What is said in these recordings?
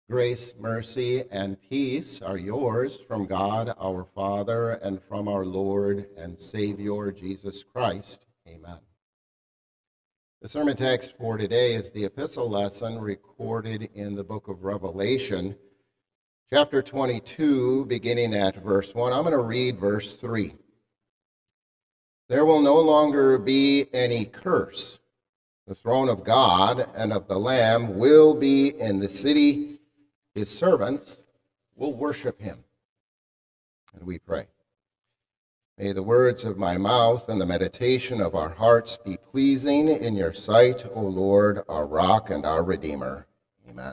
Grace, mercy, and peace are yours from God our Father and from our Lord and Savior Jesus Christ. Amen. The sermon text for today is the epistle lesson recorded in the book of Revelation, chapter 22, beginning at verse 1. I'm going to read verse 3. There will no longer be any curse. The throne of God and of the Lamb will be in the city. His servants will worship him. And we pray. May the words of my mouth and the meditation of our hearts be pleasing in your sight, O Lord, our rock and our Redeemer. Amen.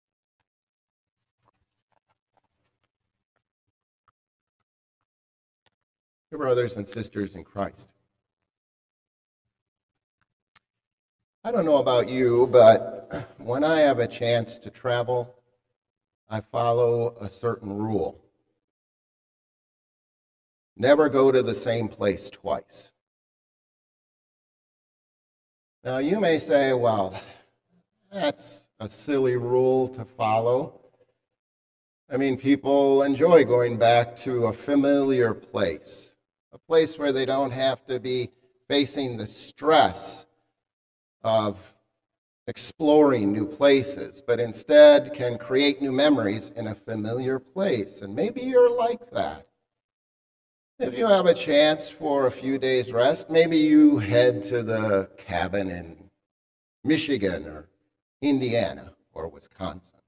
Dear brothers and sisters in Christ, I don't know about you, but when I have a chance to travel, I follow a certain rule. Never go to the same place twice. Now, you may say, well, that's a silly rule to follow. I mean, people enjoy going back to a familiar place, a place where they don't have to be facing the stress of exploring new places, but instead can create new memories in a familiar place. And maybe you're like that. If you have a chance for a few days rest, maybe you head to the cabin in Michigan or Indiana or Wisconsin.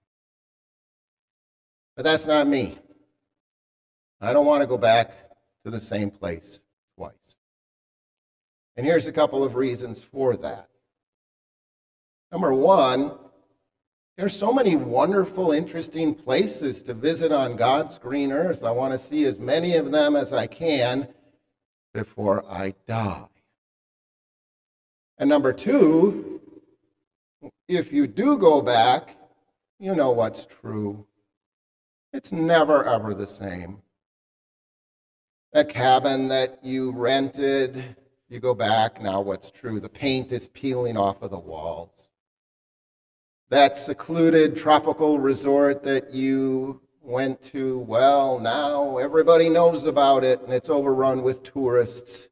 But that's not me. I don't want to go back to the same place twice. And here's a couple of reasons for that. Number one, there's so many wonderful, interesting places to visit on God's green earth. I want to see as many of them as I can before I die. And number two, if you do go back, you know what's true. It's never, ever the same. That cabin that you rented, you go back, now what's true? The paint is peeling off of the walls. That secluded tropical resort that you went to, well, now everybody knows about it and it's overrun with tourists.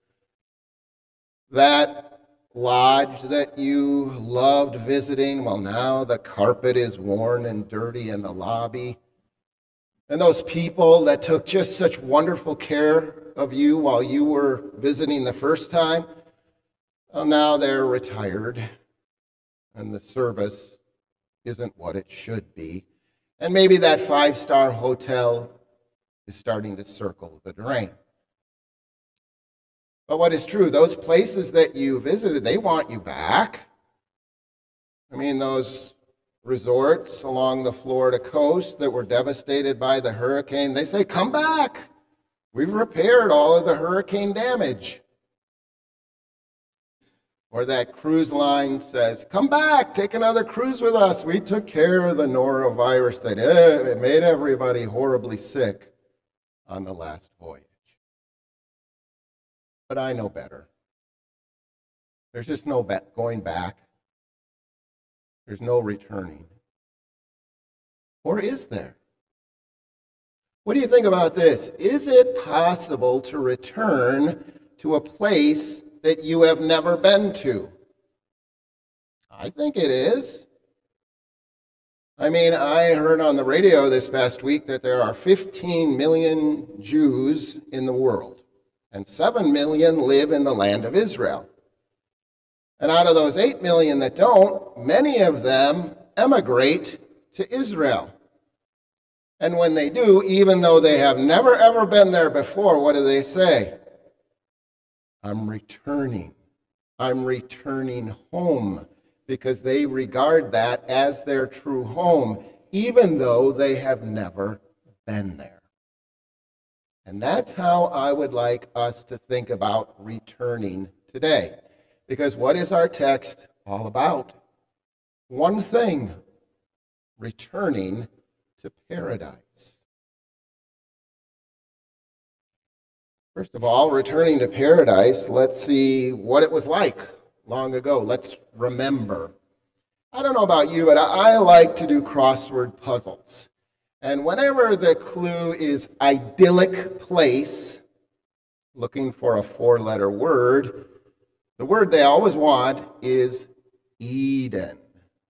That lodge that you loved visiting, well, now the carpet is worn and dirty in the lobby. And those people that took just such wonderful care of you while you were visiting the first time, well, now they're retired and the service isn't what it should be. And maybe that five-star hotel is starting to circle the drain. But what is true, those places that you visited, they want you back. I mean, those resorts along the Florida coast that were devastated by the hurricane, they say, come back. We've repaired all of the hurricane damage. Or that cruise line says, come back, take another cruise with us. We took care of the norovirus that it made everybody horribly sick on the last voyage. But I know better. There's just no going back. There's no returning. Or is there? What do you think about this? Is it possible to return to a place that you have never been to? I think it is. I mean, I heard on the radio this past week that there are 15 million Jews in the world, and 7 million live in the land of Israel. And out of those 8 million that don't, many of them emigrate to Israel. And when they do, even though they have never ever been there before, what do they say? I'm returning home, because they regard that as their true home, even though they have never been there. And that's how I would like us to think about returning today. Because what is our text all about? One thing, returning to paradise. First of all, returning to paradise, let's see what it was like long ago. Let's remember. I don't know about you, but I like to do crossword puzzles. And whenever the clue is idyllic place, looking for a four-letter word, the word they always want is Eden.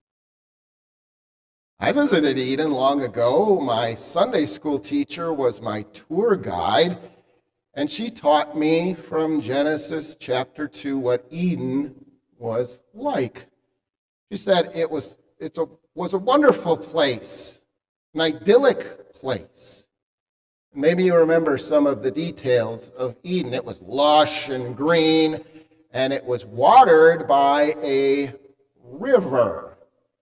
I visited Eden long ago. My Sunday school teacher was my tour guide, and she taught me from Genesis chapter 2 what Eden was like. She said it was a wonderful place, an idyllic place. Maybe you remember some of the details of Eden. It was lush and green, and it was watered by a river.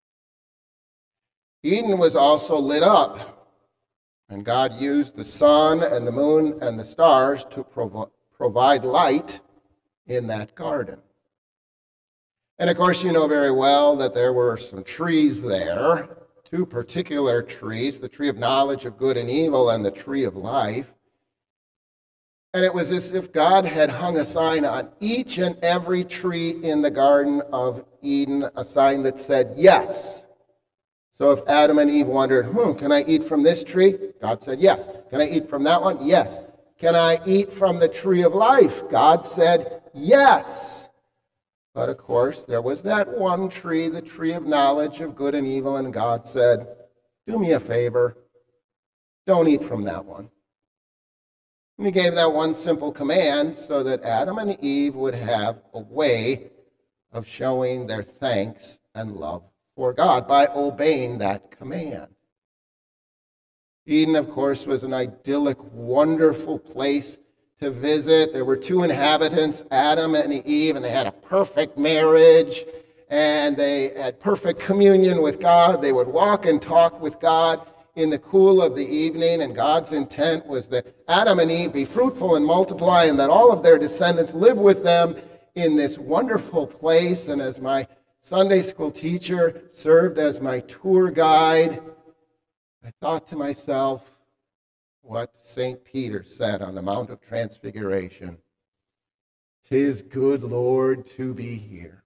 Eden was also lit up, and God used the sun and the moon and the stars to provide light in that garden. And of course, you know very well that there were some trees there, two particular trees, the tree of knowledge of good and evil and the tree of life. And it was as if God had hung a sign on each and every tree in the Garden of Eden, a sign that said yes. So if Adam and Eve wondered, can I eat from this tree? God said yes. Can I eat from that one? Yes. Can I eat from the tree of life? God said yes. But of course, there was that one tree, the tree of knowledge of good and evil, and God said, do me a favor, don't eat from that one. And he gave that one simple command so that Adam and Eve would have a way of showing their thanks and love for God by obeying that command. Eden, of course, was an idyllic, wonderful place to visit. There were two inhabitants, Adam and Eve, and they had a perfect marriage, and they had perfect communion with God. They would walk and talk with God in the cool of the evening, and God's intent was that Adam and Eve be fruitful and multiply, and that all of their descendants live with them in this wonderful place. And as my Sunday school teacher served as my tour guide, I thought to myself, what St. Peter said on the Mount of Transfiguration, "'Tis good, Lord, to be here."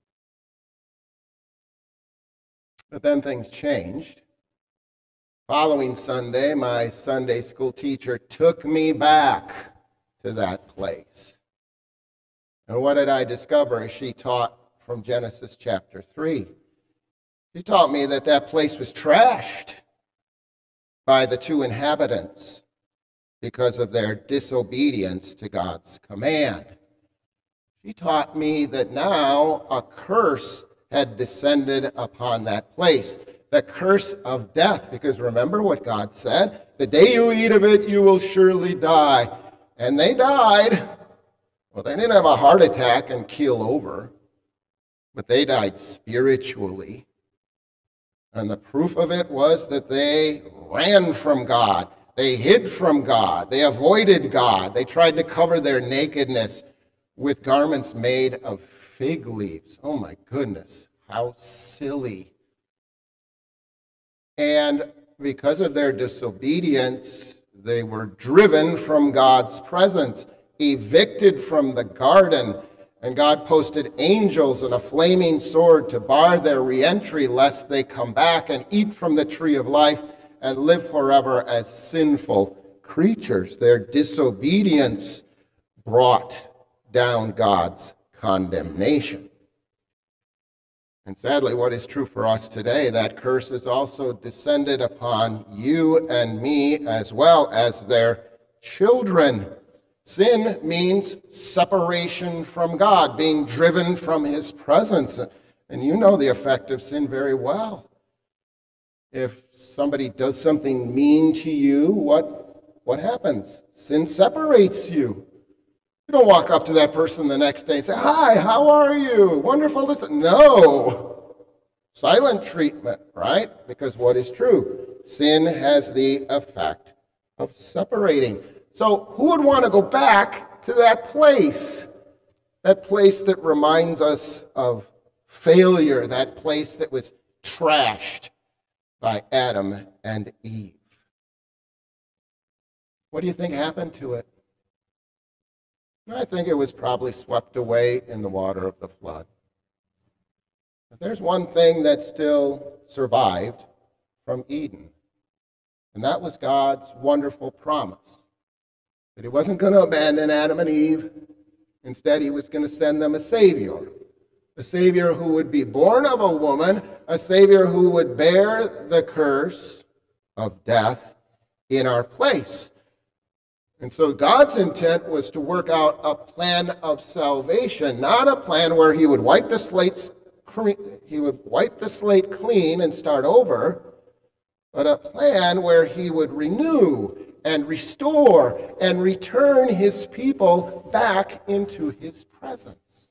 But then things changed. Following Sunday, my Sunday school teacher took me back to that place. And what did I discover as she taught from Genesis chapter 3? She taught me that that place was trashed by the two inhabitants because of their disobedience to God's command. She taught me that now a curse had descended upon that place, the curse of death, because remember what God said, "The day you eat of it, you will surely die." And they died. Well, they didn't have a heart attack and keel over, but they died spiritually. And the proof of it was that they ran from God. They hid from God. They avoided God. They tried to cover their nakedness with garments made of fig leaves. Oh my goodness, how silly. And because of their disobedience, they were driven from God's presence, evicted from the garden, and God posted angels and a flaming sword to bar their reentry, lest they come back and eat from the tree of life and live forever as sinful creatures. Their disobedience brought down God's condemnation. And sadly, what is true for us today, that curse is also descended upon you and me as well as their children. Sin means separation from God, being driven from his presence. And you know the effect of sin very well. If somebody does something mean to you, what happens? Sin separates you. You don't walk up to that person the next day and say, "Hi, how are you? Wonderful to see." No. Silent treatment, right? Because what is true? Sin has the effect of separating. So who would want to go back to that place? That place that reminds us of failure, that place that was trashed by Adam and Eve. What do you think happened to it? I think it was probably swept away in the water of the flood. But there's one thing that still survived from Eden, and that was God's wonderful promise that he wasn't going to abandon Adam and Eve. Instead, he was going to send them a Savior who would be born of a woman, a Savior who would bear the curse of death in our place. And so God's intent was to work out a plan of salvation, not a plan where he would wipe the slate clean and start over, but a plan where he would renew and restore and return his people back into his presence.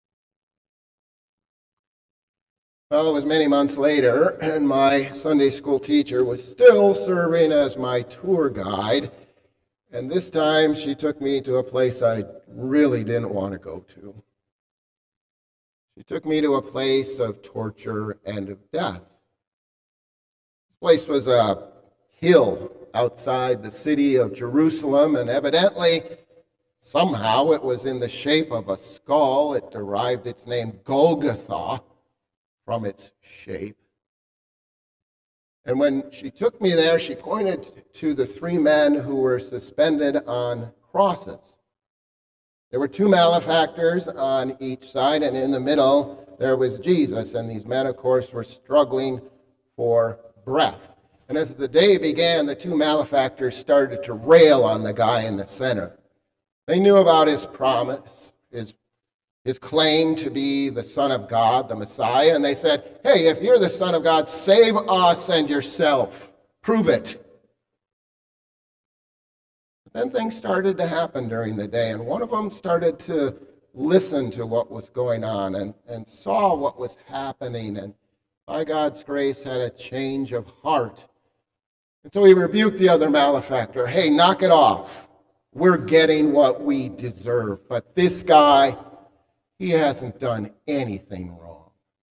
Well, it was many months later, and my Sunday school teacher was still serving as my tour guide. And this time she took me to a place I really didn't want to go to. She took me to a place of torture and of death. This place was a hill outside the city of Jerusalem, and evidently, somehow it was in the shape of a skull. It derived its name Golgotha from its shape. And when she took me there, she pointed to the three men who were suspended on crosses. There were two malefactors on each side, and in the middle there was Jesus. And these men, of course, were struggling for breath. And as the day began, the two malefactors started to rail on the guy in the center. They knew about his promise, his claim to be the Son of God, the Messiah, and they said, "Hey, if you're the Son of God, save us and yourself. Prove it." But then things started to happen during the day, and one of them started to listen to what was going on and saw what was happening, and by God's grace had a change of heart. And so he rebuked the other malefactor. "Hey, knock it off. We're getting what we deserve, but this guy, he hasn't done anything wrong."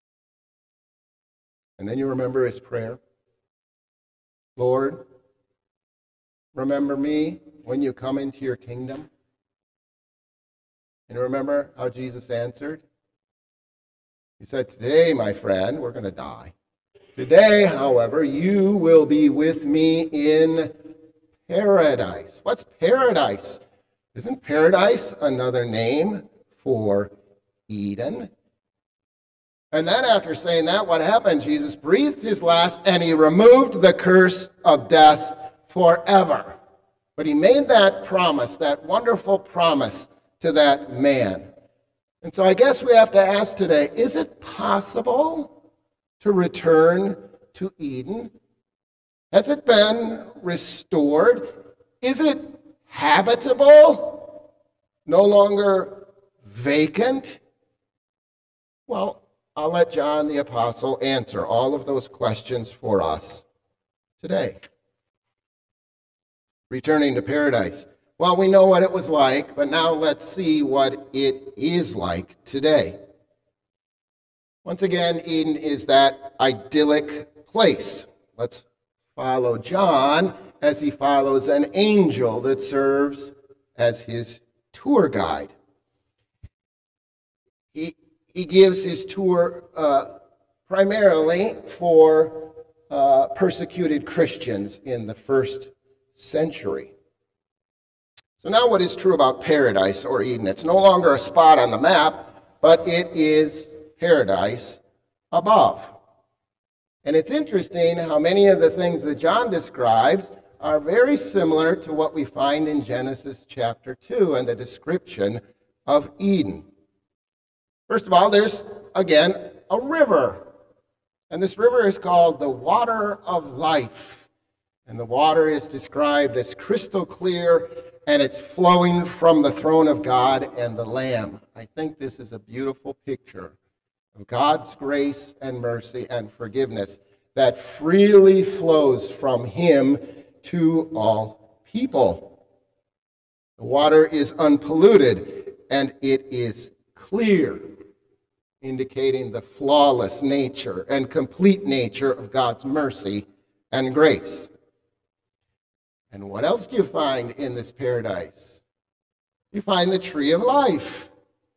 And then you remember his prayer. "Lord, remember me when you come into your kingdom." And remember how Jesus answered? He said, "Today, my friend, we're going to die. Today, however, you will be with me in paradise." What's paradise? Isn't paradise another name for Eden? And then after saying that, what happened? Jesus breathed his last and he removed the curse of death forever. But he made that promise, that wonderful promise to that man. And so I guess we have to ask today, is it possible to return to Eden? Has it been restored? Is it habitable? No longer vacant? Well, I'll let John the Apostle answer all of those questions for us today. Returning to paradise. Well, we know what it was like, but now let's see what it is like today. Once again, Eden is that idyllic place. Let's follow John as he follows an angel that serves as his tour guide. He gives his tour primarily for persecuted Christians in the first century. So now what is true about paradise or Eden? It's no longer a spot on the map, but it is paradise above. And it's interesting how many of the things that John describes are very similar to what we find in Genesis chapter 2 and the description of Eden. First of all, there's, again, a river. And this river is called the water of life. And the water is described as crystal clear, and it's flowing from the throne of God and the Lamb. I think this is a beautiful picture of God's grace and mercy and forgiveness that freely flows from him to all people. The water is unpolluted, and it is clear, indicating the flawless nature and complete nature of God's mercy and grace. And what else do you find in this paradise? You find the tree of life.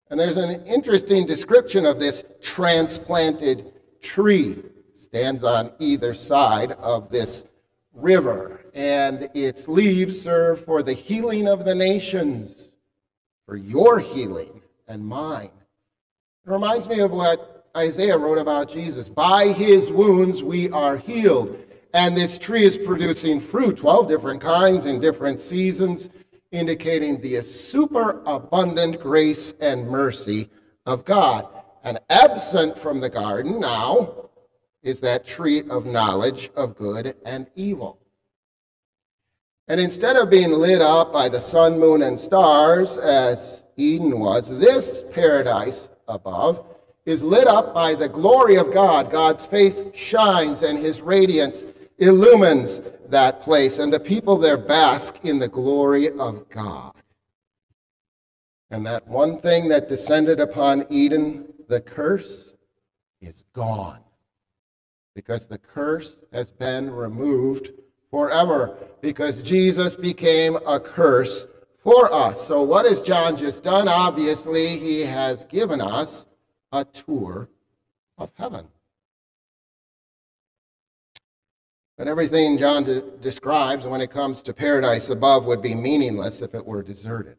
And there's an interesting description of this transplanted tree. It stands on either side of this river, and its leaves serve for the healing of the nations, for your healing and mine. It reminds me of what Isaiah wrote about Jesus. By his wounds we are healed. And this tree is producing fruit, 12 different kinds in different seasons, indicating the superabundant grace and mercy of God. And absent from the garden now is that tree of knowledge of good and evil. And instead of being lit up by the sun, moon, and stars, as Eden was, this paradise above is lit up by the glory of God. God's face shines, and his radiance illumines that place, and the people there bask in the glory of God. And that one thing that descended upon Eden, the curse, is gone, because the curse has been removed forever, because Jesus became a curse for us. So what has John just done? Obviously, he has given us a tour of heaven. But everything John describes when it comes to paradise above would be meaningless if it were deserted.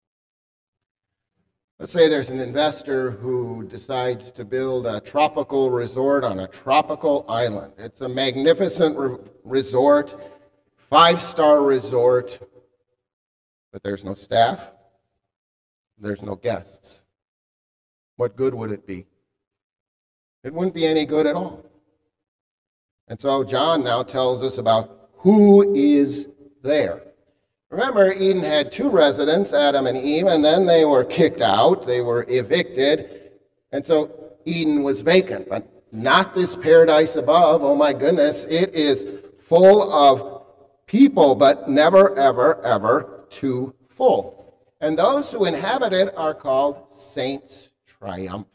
Let's say there's an investor who decides to build a tropical resort on a tropical island. It's a magnificent resort, 5-star resort, but there's no staff, there's no guests. What good would it be? It wouldn't be any good at all. And so John now tells us about who is there. Remember, Eden had 2 residents, Adam and Eve, and then they were kicked out. They were evicted. And so Eden was vacant, but not this paradise above. Oh my goodness, it is full of people, but never, ever, ever too full. And those who inhabit it are called saints triumphant.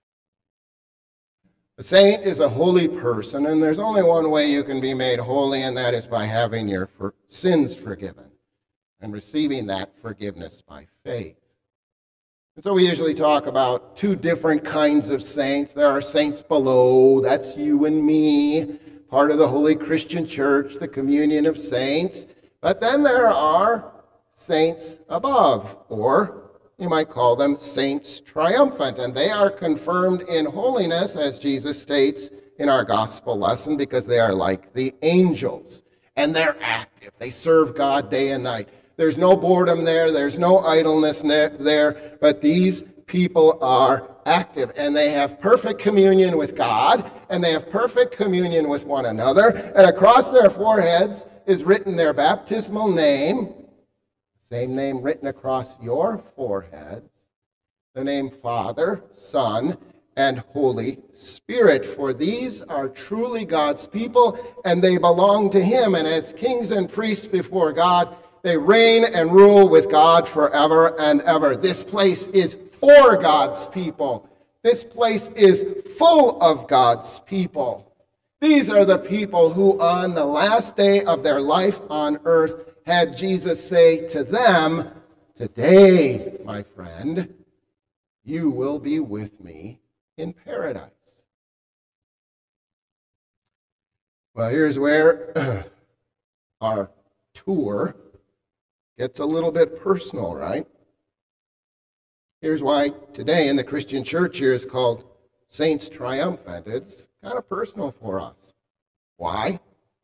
A saint is a holy person, and there's only one way you can be made holy, and that is by having your sins forgiven and receiving that forgiveness by faith. And so we usually talk about 2 different kinds of saints. There are saints below, that's you and me, part of the Holy Christian Church, the communion of saints. But then there are saints above, or you might call them saints triumphant, and they are confirmed in holiness, as Jesus states in our gospel lesson, because they are like the angels, and they're active. They serve God day and night. There's no boredom there, there's no idleness there, but these people are active, and they have perfect communion with God, and they have perfect communion with one another, and across their foreheads is written their baptismal name, same name written across your foreheads, the name Father, Son, and Holy Spirit. For these are truly God's people, and they belong to him. And as kings and priests before God, they reign and rule with God forever and ever. This place is for God's people. This place is full of God's people. These are the people who on the last day of their life on earth had Jesus say to them, "Today, my friend, you will be with me in paradise." Well, here's where our tour gets a little bit personal, right? Here's why today in the Christian church here is called Saints Triumphant. It's kind of personal for us. Why?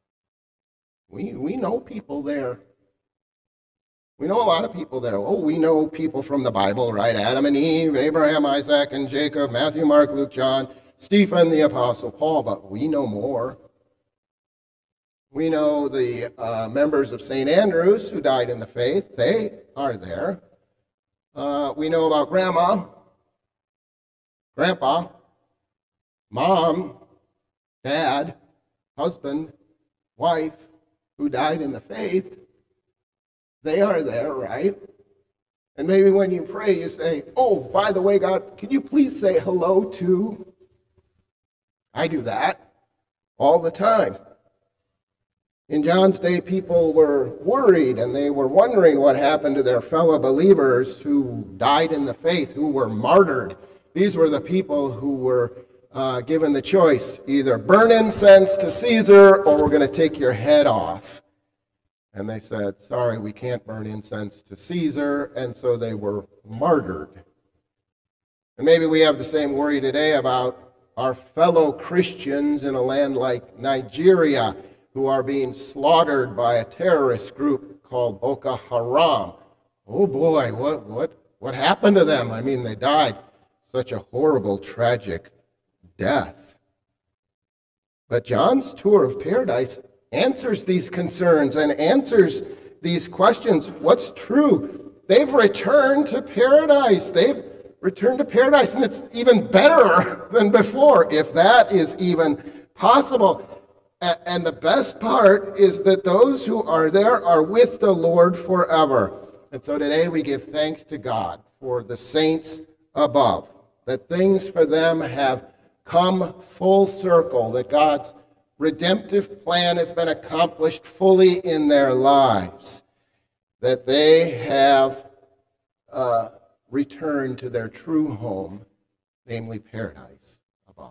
We know people there. We know a lot of people there. Oh, we know people from the Bible, right? Adam and Eve, Abraham, Isaac, and Jacob, Matthew, Mark, Luke, John, Stephen, the Apostle Paul, but we know more. We know the members of St. Andrews who died in the faith. They are there. We know about Grandma, Grandpa, Mom, Dad, husband, wife who died in the faith. They are there, right? And maybe when you pray, you say, "Oh, by the way, God, can you please say hello to?" I do that all the time. In John's day, people were worried and they were wondering what happened to their fellow believers who died in the faith, who were martyred. These were the people who were given the choice, either burn incense to Caesar or we're going to take your head off. And they said, sorry, we can't burn incense to Caesar, and so they were martyred. And maybe we have the same worry today about our fellow Christians in a land like Nigeria who are being slaughtered by a terrorist group called Boko Haram. Oh boy, what happened to them? I mean, they died such a horrible, tragic death. But John's tour of paradise answers these concerns and answers these questions. What's true? They've returned to paradise. They've returned to paradise, and it's even better than before, if that is even possible. And the best part is that those who are there are with the Lord forever. And so today we give thanks to God for the saints above, that things for them have come full circle, that God's redemptive plan has been accomplished fully in their lives, that they have returned to their true home, namely paradise above.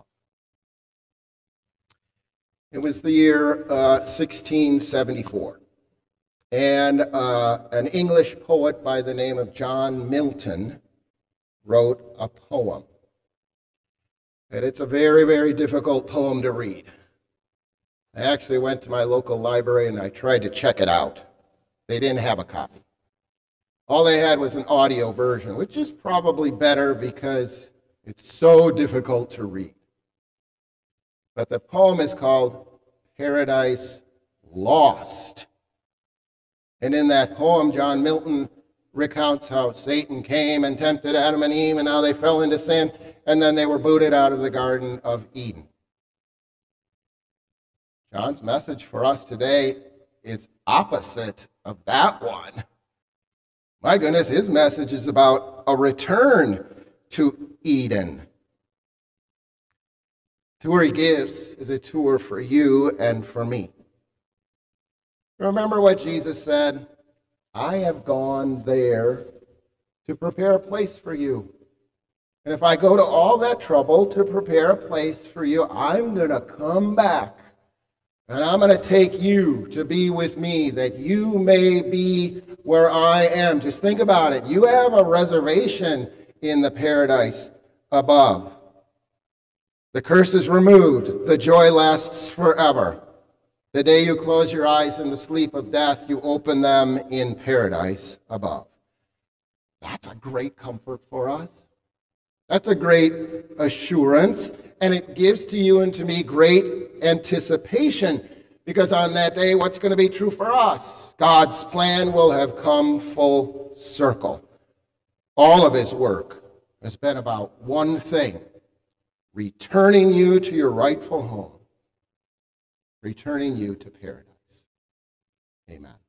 It was the year 1674, and an English poet by the name of John Milton wrote a poem. And it's a very, very difficult poem to read. I actually went to my local library and I tried to check it out. They didn't have a copy. All they had was an audio version, which is probably better because it's so difficult to read. But the poem is called Paradise Lost. And in that poem, John Milton recounts how Satan came and tempted Adam and Eve and how they fell into sin, and then they were booted out of the Garden of Eden. John's message for us today is opposite of that one. My goodness, his message is about a return to Eden. The tour he gives is a tour for you and for me. Remember what Jesus said? I have gone there to prepare a place for you. And if I go to all that trouble to prepare a place for you, I'm going to come back. And I'm going to take you to be with me, that you may be where I am. Just think about it. You have a reservation in the paradise above. The curse is removed. The joy lasts forever. The day you close your eyes in the sleep of death, you open them in paradise above. That's a great comfort for us. That's a great assurance, and it gives to you and to me great anticipation, because on that day, what's going to be true for us? God's plan will have come full circle. All of his work has been about one thing: returning you to your rightful home, returning you to paradise. Amen.